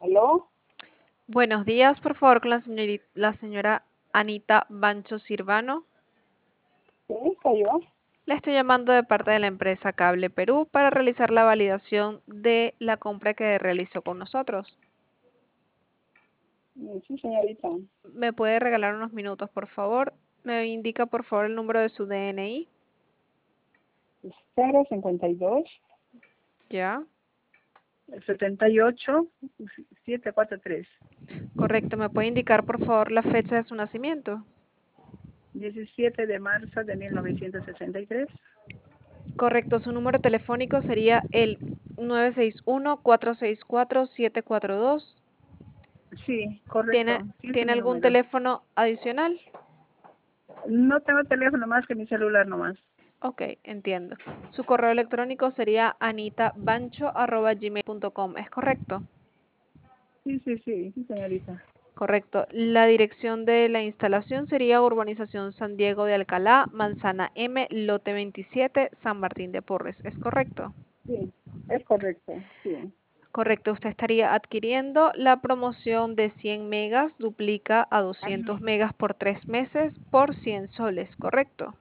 ¿Aló? Buenos días, por favor, con la señora Anita Bancho Sirvano. ¿Sí? ¿Soy yo? Le estoy llamando de parte de la empresa Cable Perú para realizar la validación de la compra que realizó con nosotros. Sí, señorita. ¿Me puede regalar unos minutos, por favor? ¿Me indica, por favor, el número de su DNI? 052 Ya, 78 743 correcto. ¿Me puede indicar, por favor, la fecha de su nacimiento? 17 de marzo de 1963. Correcto, su número telefónico sería el 961-464-742. Sí, ¿Tiene, correcto. Sí, ese es tiene mi algún número. teléfono adicional? No tengo teléfono más que mi celular nomás. Ok, entiendo. Su correo electrónico sería anitabancho@gmail.com, ¿es correcto? Sí, señorita. Correcto. La dirección de la instalación sería Urbanización San Diego de Alcalá, Manzana M, Lote 27, San Martín de Porres, ¿es correcto? Sí, es correcto. Sí. Correcto, usted estaría adquiriendo la promoción de 100 megas, duplica a Ajá. 200 megas por 3 meses por 100 soles, ¿correcto?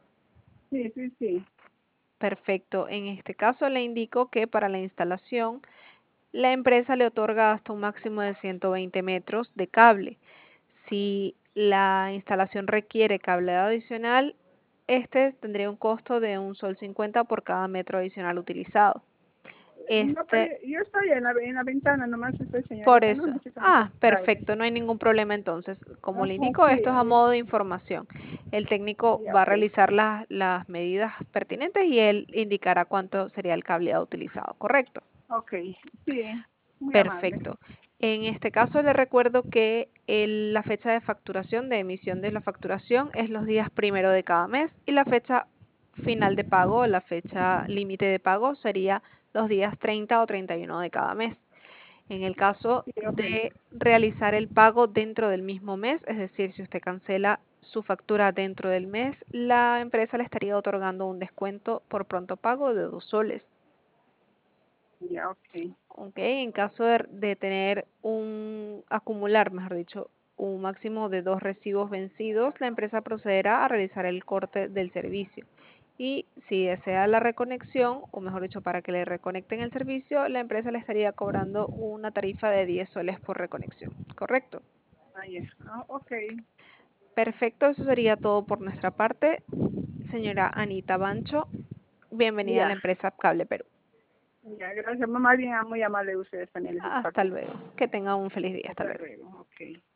Sí. Perfecto. En este caso le indico que para la instalación la empresa le otorga hasta un máximo de 120 metros de cable. Si la instalación requiere cableado adicional, este tendría un costo de un sol 50 por cada metro adicional utilizado. No, pero Este, yo estoy en la ventana nomás, estoy, por señorita. No eso. necesito mucho Ah, cable. perfecto, no hay ningún problema entonces. Como le Ajá, indico, sí. esto es a modo de información. El técnico Ya, va a ok. realizar las medidas pertinentes y él indicará cuánto sería el cableado utilizado, ¿correcto? Ok, sí, muy amable. Perfecto. En este caso le recuerdo que la fecha de facturación, de emisión de la facturación, es los días primero de cada mes y la fecha final de pago, la fecha límite de pago sería los días 30 o 31 de cada mes. En el caso Sí, ok. de realizar el pago dentro del mismo mes, es decir, si usted cancela su factura dentro del mes, la empresa le estaría otorgando un descuento por pronto pago de 2 soles. Ya, ok. Ok, en caso de tener acumular, mejor dicho, un máximo de 2 recibos vencidos, la empresa procederá a realizar el corte del servicio. Y si desea la reconexión, o mejor dicho, para que le reconecten el servicio, la empresa le estaría cobrando una tarifa de 10 soles por reconexión. ¿Correcto? Ah, ya. Ah, ok. Perfecto, eso sería todo por nuestra parte. Señora Anita Bancho, bienvenida a la Ya, empresa Cable Perú. ya, gracias. Mamá, bien, muy amable de ustedes también de su Hasta parte. luego. Que tenga un feliz día. Hasta Hasta luego. luego. Ok.